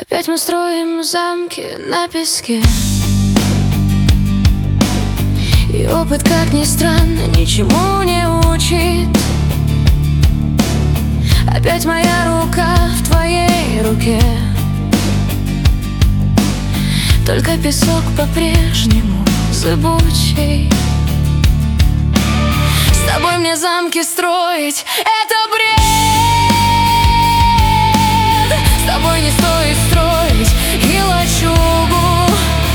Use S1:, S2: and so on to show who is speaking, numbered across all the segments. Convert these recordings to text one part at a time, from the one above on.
S1: Опять мы строим замки на песке, и опыт, как ни странно, ничему не учит. Опять моя рука в твоей руке, только песок по-прежнему зыбучий. С тобой мне замки строить — это бред. С тобой не стоит строить и лачугу.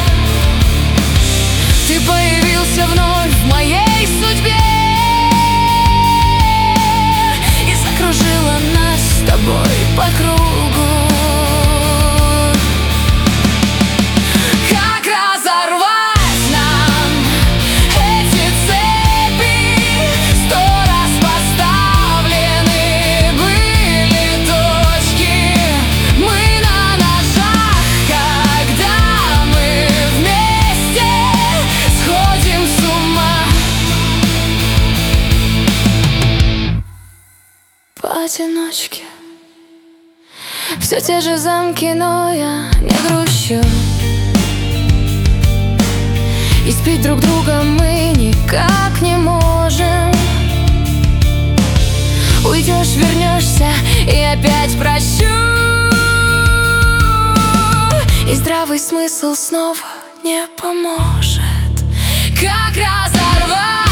S1: Ты появился вновь в моей судьбе и закружила нас с тобой по кругу. Как разорвать нам эти цепи? 100 раз поставлены были точки. Мы на ножах, когда мы вместе сходим с ума. Поодиночке все те же замки, но я не грущу. И спить друг друга мы никак не можем. Уйдешь, вернешься, и опять прощу. И здравый смысл снова не поможет. Как разорвать